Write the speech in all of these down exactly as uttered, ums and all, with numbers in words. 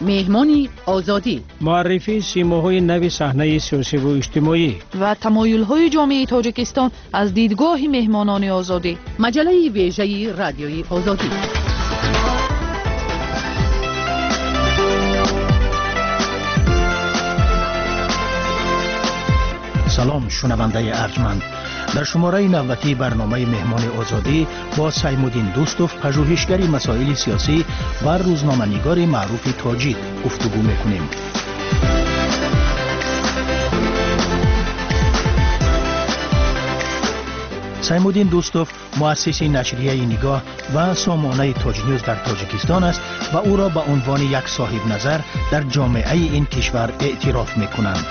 مهمان آزادی، معرفی سیماهای نوی صحنه سیاسی و اجتماعی و تمایل‌های جامعه تاجیکستان از دیدگاه مهمانان آزادی. مجله ویژه رادیوی آزادی. سلام شنونده ارجمند. در شماره نوبتی برنامه مهمان آزادی با سیمودین دوستوف، پژوهشگر مسائل سیاسی و روزنامه‌نگار معروف تاجیک گفتگو میکنیم. سیمودین دوستوف مؤسس نشریه نگاه و سامانه تاج نیوز در تاجیکستان است و او را به عنوان یک صاحب نظر در جامعه این کشور اعتراف میکنند.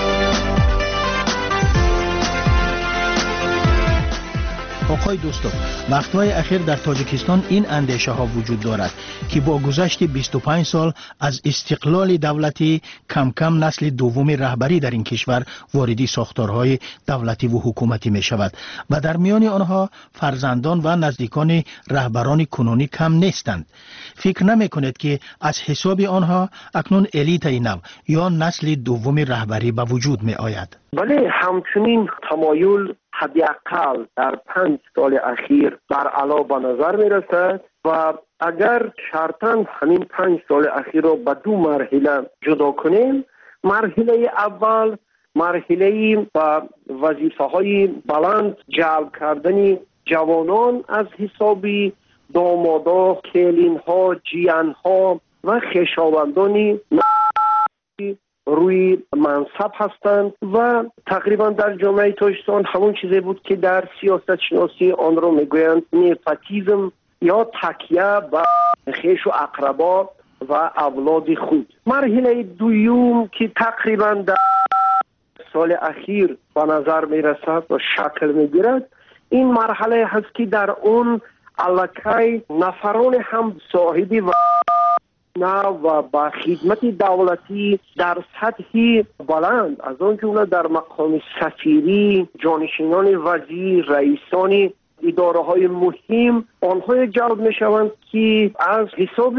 آقای دوستو، وقتهای اخیر در تاجیکستان این اندیشه ها وجود دارد که با گذشت بیست و پنج سال از استقلال دولتی کم کم نسل دوم رهبری در این کشور واردی ساختارهای دولتی و حکومتی می شود و در میان آنها فرزندان و نزدیکان رهبران کنونی کم نیستند. فکر نمی کنید که از حساب آنها اکنون الیت نو یا نسل دوم رهبری به وجود می آید؟ بله، همچنین تمایل حداقل در پنج سال اخیر بر علا به نظر می رسد و اگر شرطاً همین پنج سال اخیر را به دو مرحله جدا کنیم، مرحله اول مرحله با وظیفه های بلند جلب کردن جوانان از حساب دامادا، کلین ها، جیان ها و خویشاوندان روی منصب هستند و تقریبا در جامعه تاجیکستان همون چیزی بود که در سیاست شناسی آن را میگویند نپوتیسم یا تکیه به خویش و اقربا و اولاد خود. مرحله دوم که تقریبا در سال اخیر به نظر میرسد و شکل میگیرد، این مرحله هست که در اون الکی نفران هم صاحبی و و با خدمت دولتی در سطح بلند از آن جمله در مقام سفیری، جانشینان وزیر، رئیسان اداره های مهم آنها جلب می شوند که از حساب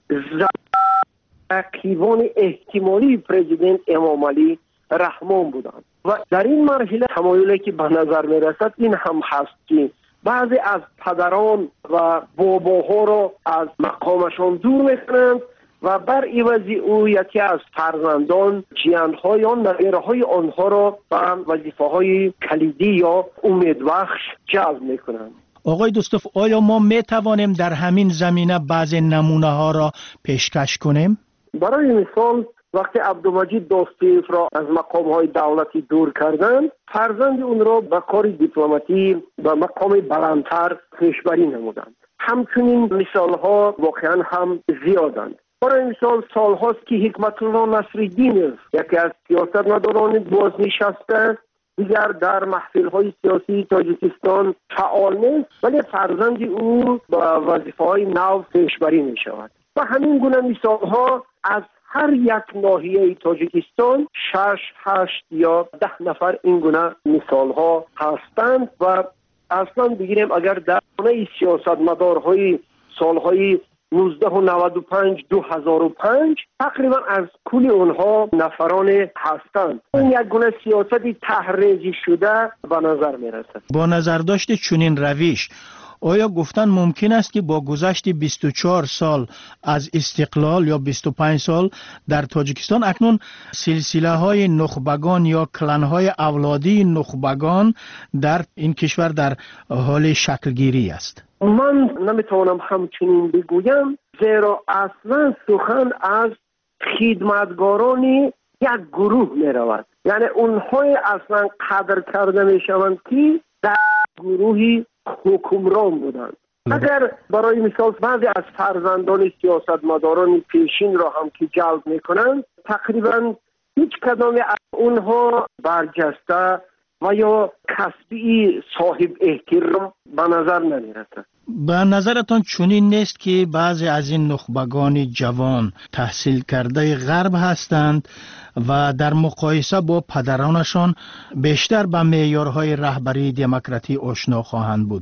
رقیبان احتمالی پرزیدنت امام علی رحمان بودند. و در این مرحله تمایلی که به نظر می رسد این هم هست که بعضی از پدران و باباها را از مقامشان دور می کنند و بر عوض او یکی از فرزندان جیان‌ها یا نوه‌های آنها را به وظیفه‌های کلیدی یا امیدبخش جلب می‌کنند. آقای دوستوف، آیا ما می‌توانیم در همین زمینه بعضی نمونه‌ها را پیشکش کنیم؟ برای مثال وقتی عبدالمجید دوستیف را از مقام‌های دولتی دور کردند، فرزند اون را به کار دیپلماتی و مقام بلندتر پیشبری نمودند. همچنین مثال‌ها واقعاً هم زیادند. برای مثال سال هاست که حکمت الله نصرالدین یکی از سیاستمداران بازنشسته دیگر در محفل های سیاسی تاجیکستان فعال نیست، ولی فرزند او با وظیفه های نو پیشبری می شود. و همین گونه مثال ها از هر یک ناحیه تاجیکستان شش، هشت یا ده نفر این گونه مثال ها هستند و اصلا بگیریم اگر در گونه سیاستمدارهای سالهای نوزده و نود و پنج دو هزار و پنج تقریبا از کل اونها نفران هستند. این یک گونه سیاستی تحریزی شده به نظر می رسد. با نظر داشته چنین روش، آیا گفتن ممکن است که با گذشت بیست و چهار سال از استقلال یا بیست و پنج سال در تاجیکستان اکنون سلسله های نخبگان یا کلان های اولادی نخبگان در این کشور در حال شکلگیری است؟ من نمیتوانم همچنین بگویم، زیرا اصلا سخن از خدمتگاران یک گروه می رود. یعنی اونهای اصلا قدر کرده می شوند که در گروهی حکمران بودند. اگر برای مثال بعضی از فرزندان سیاستمداران پیشین را هم که جلب می کنند، تقریبا هیچ کدام از اونها برجسته و یا کسبی صاحب احترام به نظر نمی رسد. به نظرتان چنین نیست که بعضی از این نخبگان جوان تحصیل کرده غرب هستند و در مقایسه با پدرانشان بیشتر به معیارهای رهبری دموکراتی آشنا خواهند بود؟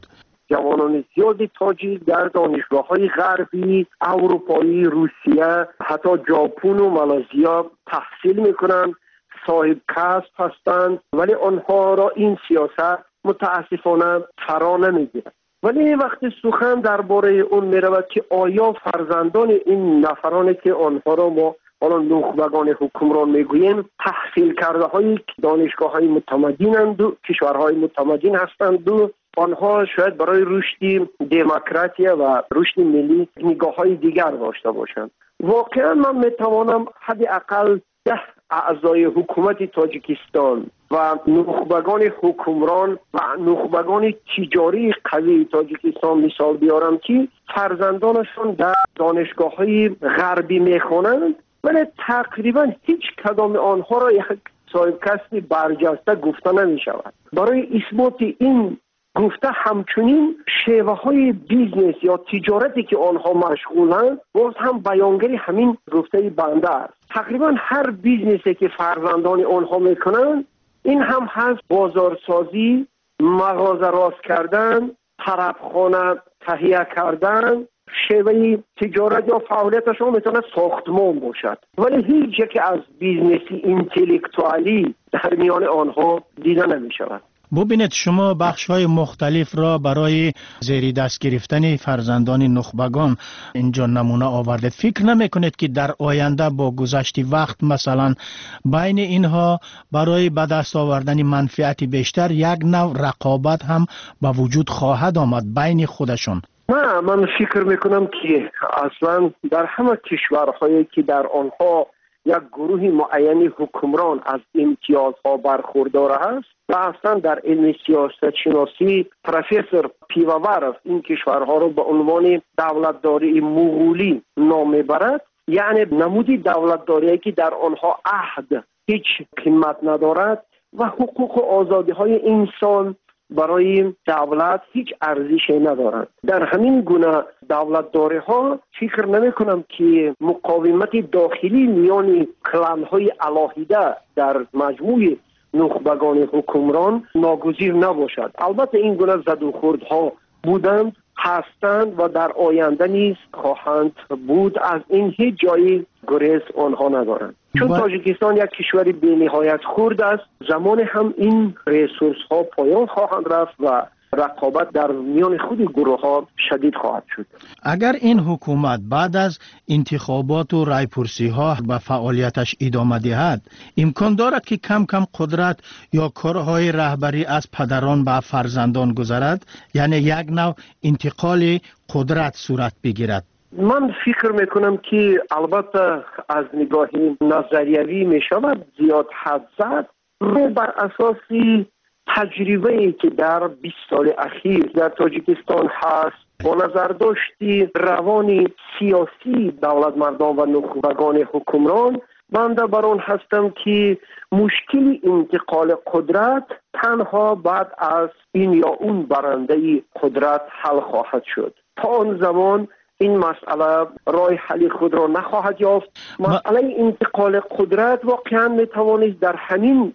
جوانان زیادی تاجیک در دانشگاه‌های غربی، اروپایی، روسیه، حتی ژاپن و مالزیا تحصیل میکنند، صاحب کسب هستند، ولی آنها را این سیاست متاسفانه فرا نمیگیرد. ولی وقتی سخن درباره اون میرود که آیا فرزندان این نفرانی که آنها را ما حالا نخبگان حکمران میگوییم تحصیل کرده های دانشگاه های متمدنند و کشورهای متمدن هستند و آنها شاید برای رشد دموکراسی و رشد ملی نگاه های دیگر داشته باشند. واقعا من میتوانم حداقل ده اعضای حکومت تاجیکستان و نخبگان حکمران و نخبگان تجاری قوی تاجیکستان مثال بیارم که فرزندانشون در دانشگاه های غربی میخوانند، ولی تقریبا هیچ کدام آنها را یک صاحب کسب برجسته گفته نمی شود. برای اثبات این گفته همچنین شیوه های بیزنس یا تجارتی که آنها مشغولند باز هم بیانگری همین گفته بنده است. تقریبا هر بیزنسی که فرزندان آنها میکنند این هم هست بازارسازی، مغازه راست کردن، طرفخانه تهیه کردن. شیوه تجارت یا فعالیتشون میتونه ساختمان باشد، ولی هیچ یک از بیزنسی اینتלקتوالی در میان آنها دیده نمی شود. ببینید شما بخش های مختلف را برای زیر دست گرفتن فرزندان نخبگان اینجا نمونه آوردید. فکر نمی کنید که در آینده با گذشت وقت مثلا بین اینها برای به دست آوردن منفعت بیشتر یک نوع رقابت هم به وجود خواهد آمد بین خودشون؟ نه، من فکر میکنم که اصلا در همه کشورهایی که در آنها یک گروه معینی حکمران از امتیازها برخوردار است و اصلا در علم سیاست شناسی پروفسور پیوورف این کشورها را به عنوان دولتداری مغولی نام میبرد، یعنی نمودی دولتداری که در آنها عهد هیچ قیمت ندارد و حقوق و آزادی های انسان برای دولت هیچ ارزشی ندارند. در همین گونه دولتداری ها فکر نمی کنم که مقاومت داخلی میان کلان های علاهیده در مجموع نخبگان حکمران ناگزیر نباشد. البته این گونه زد و خوردها بودند، هستند و در آینده نیز خواهند بود. از این هیچ جایی گریز آنها ندارند، چون با... تاجیکستان یک کشور بی نهایت خرد است. زمان هم این ریسورس ها پایان خواهند رفت و رقابت در میان خود گروه ها شدید خواهد شد. اگر این حکومت بعد از انتخابات و رایپرسی ها به فعالیتش ادامه دهد، امکان دارد که کم کم قدرت یا کارهای رهبری از پدران به فرزندان گذرد، یعنی یک نوع انتقال قدرت صورت بگیرد. من فکر میکنم که البته از نگاه نظریوی میشود زیاد حد زد، بر اساسی تجربه‌ای که در بیست سال اخیر در تاجیکستان هست با نظر داشتی روان سیاسی دولت مردان و نخبگان حکمران، بنده بر آن هستم که مشکل انتقال قدرت تنها بعد از این یا اون برنده قدرت حل خواهد شد. تا آن زمان این مسئله راه حل خود را نخواهد یافت. مسئله انتقال قدرت واقعا میتوانست در همین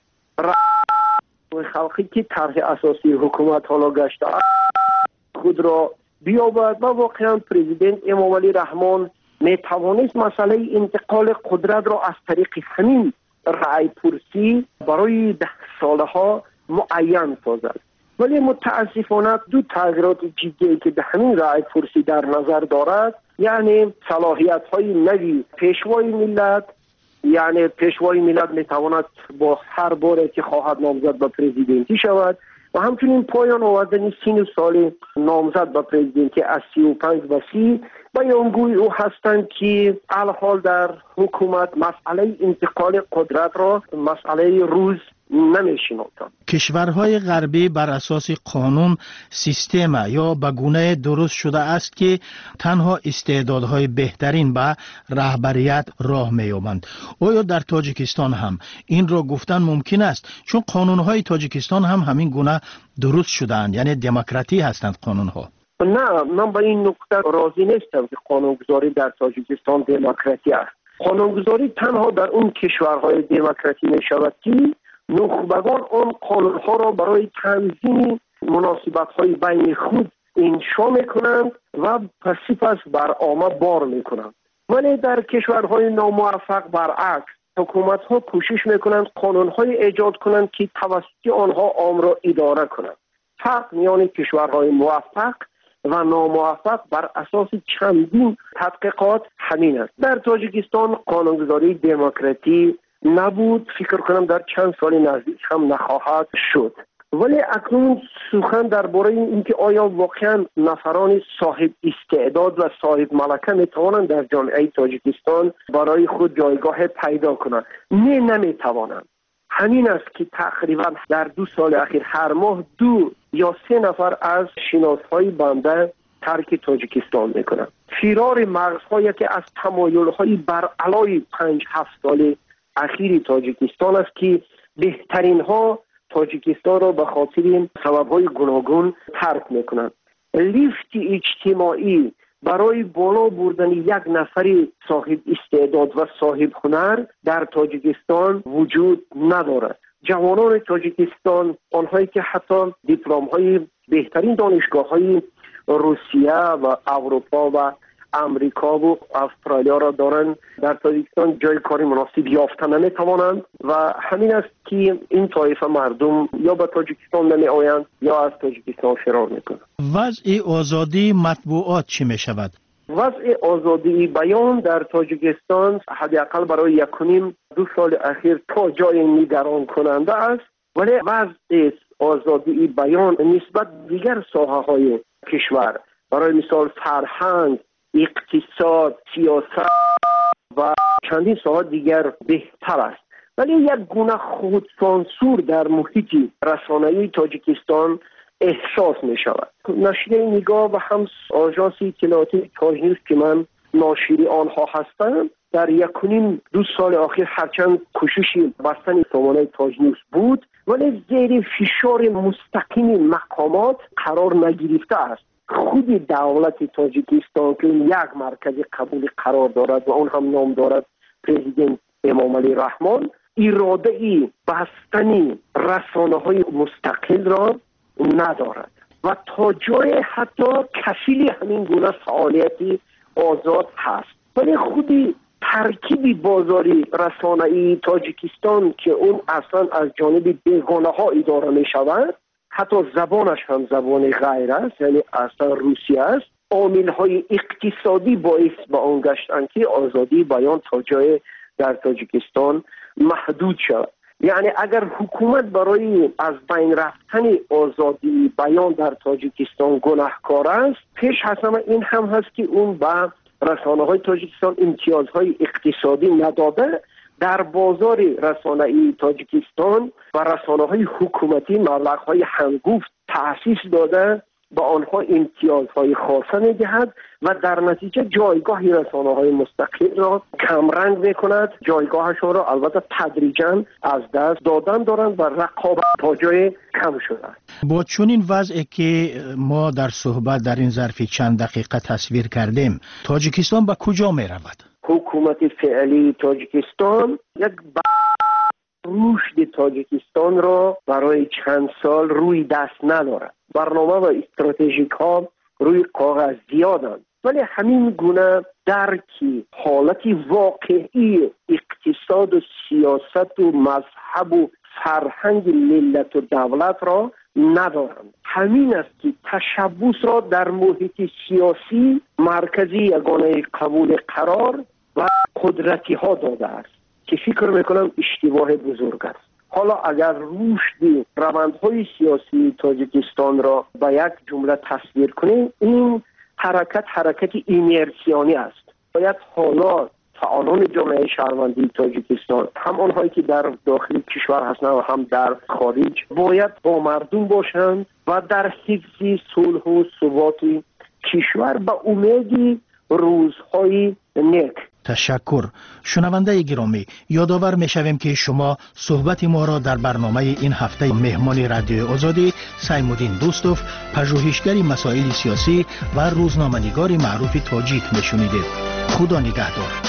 خلقی که طرح اساسی حکومت حالا گشته خود را بیابد و واقعا پرزیدنت امام علی رحمان می توانست مسئله انتقال قدرت را از طریق همین رأی پرسی برای ده ساله ها معین سازد. ولی متاسفانه دو تغییرات جدی که به همین رأی پرسی در نظر دارد، یعنی صلاحیت های نوی پیشوای ملت، یعنی پیشوای ملت میتواند با هر باره که خواهد نامزد به پرزیدنتی شود و همچنین پایان آوردن سن و سال نامزد به پرزیدنتی از سی و پنج و سی بیانگوی او هستند که الحال در حکومت مسئله انتقال قدرت را مسئله روز نمیشناسند. کشورهای غربی بر اساس قانون سیستم یا به گونه درست شده است که تنها استعدادهای بهترین به رهبریت راه می‌یابند. آیا در تاجیکستان هم این را گفتن ممکن است؟ چون قانونهای تاجیکستان هم همین گونه درست شده‌اند، یعنی دموکراتی هستند قانونها. نه، من به این نکته راضی نیستم که قانونگذاری در تاجیکستان دموکراتی است. قانونگذاری تنها در اون کشورهای دموکراتی می شود که نخبگان آن قانونها را برای تنظیم مناسبت‌های بین خود انشا میکنند و پسی پس بر عامه بار میکنند. ولی در کشورهای ناموفق برعکس حکومت ها کوشش میکنند قانون های ایجاد کنند که توسط آنها عام را اداره کنند. فرق میان کشورهای موفق و ناموفق بر اساس چندین تحقیقات همین است. در تاجیکستان قانونگذاری دموکراتی نبود، فکر کنم در چند سال نزدیک هم نخواهد شد. ولی اکنون سخن درباره اینکه آیا واقعا نفران صاحب استعداد و صاحب ملکه میتوانند در جامعه تاجیکستان برای خود جایگاه پیدا کنند؟ نه، نمیتوانند. همین است که تقریبا در دو سال اخیر هر ماه دو یا سه نفر از شناسهای بنده ترک تاجیکستان میکنند. فرار مغزهایی که از تمایلهای بر علای پنج هفت سال اخیر تاجیکستان است که بهترین ها تاجیکستان را به خاطر این سبب‌های گوناگون ترک میکنند. لیفت اجتماعی برای بالا بردن یک نفر صاحب استعداد و صاحب هنر در تاجیکستان وجود ندارد. جوانان تاجیکستان، آنهایی که حتی دیپلم‌های بهترین دانشگاه‌های روسیه و اروپا و امریکا و استرالیا را دارند، در تاجیکستان جای کاری مناسب یافتن نمی‌توانند و همین است که این طایفه مردم یا به تاجیکستان نمی‌آیند یا از تاجیکستان فرار می‌کنند. وضع آزادی مطبوعات چی می‌شود؟ وضع آزادی بیان در تاجیکستان حداقل برای یک و نیم دو سال اخیر تا جای نگران کننده است، ولی وضع آزادی بیان نسبت دیگر ساحه‌های کشور، برای مثال فرهنگ، اقتصاد، سیاست و چندین ساحه دیگر بهتر است. ولی یک گونه خودسانسور در محیط رسانه‌ای تاجیکستان احساس می شود. نشریه نگاه و هم آژانس اطلاعاتی تاج نیوز که من ناشری آنها هستم، در یک و نیم دو سال اخیر هرچند کوششی بستن سامانه تاج نیوز بود، ولی زیر فشار مستقیم مقامات قرار نگرفته است. خود دولت تاجیکستان که یک مرکز قبول قرار دارد و اون هم نام دارد پرزیدنت امام علی رحمان، اراده ای بستن رسانه های مستقل را ندارد و تا جای حتی کفیل همین گونه فعالیتی آزاد هست. ولی خودی ترکیب بازاری رسانه‌ای تاجیکستان که اون اصلا از جانب بیگانه ها اداره می شود، حتی زبانش هم زبان غیر است، یعنی اصلا روسی است، عامل های اقتصادی باعث به آن گشتند که آزادی بیان تا جای در تاجیکستان محدود شود. یعنی اگر حکومت برای از بین رفتن آزادی بیان در تاجیکستان گناهکار است، پیش حسن این هم هست که اون به رسانه‌های تاجیکستان امتیازهای اقتصادی نداده، در بازار رسانه‌ای تاجیکستان و رسانه‌های حکومتی مبلغ‌های هنگفت تأسیس داده، با آنها امتیازهای خاصه می‌دهد و در نتیجه جایگاه رسانه‌های مستقل را کمرنگ می‌کند، جایگاهشان را البته تدریجاً از دست دادن دارند و رقابت تا جای کم شده. با چنین وضعی که ما در صحبت در این ظرف چند دقیقه تصویر کردیم، تاجیکستان به کجا می‌رود؟ حکومت فعلی تاجیکستان یک رشد تاجیکستان را برای چند سال روی دست ندارد. برنامه و استراتژیک ها روی کاغذ زیادند، ولی همین گونه درکی حالتی واقعی اقتصاد و سیاست و مذهب و فرهنگ ملت و دولت را ندارند. همین است که تشبث را در محیط سیاسی مرکزی یگانه قبول قرار و قدرتی ها داده است که فکر میکنم اشتباه بزرگ است. حالا اگر رشد روندهای سیاسی تاجیکستان را به یک جمله تصویر کنیم، این حرکت حرکت اینرسیانی است. باید حالا فعالان جامعه شهروندی تاجیکستان، هم آنهایی که در داخل کشور هستند و هم در خارج، باید با مردم باشند و در حفظ صلح و ثبات کشور به امید روزهای نیک. تشکر. شنونده گرامی، یادآور می‌شویم که شما صحبت ما را در برنامه این هفته مهمان رادیو آزادی سیمودین دوستوف، پژوهشگر مسائل سیاسی و روزنامه‌نگار معروف تاجیک می‌شنیدید. خدا نگهدار.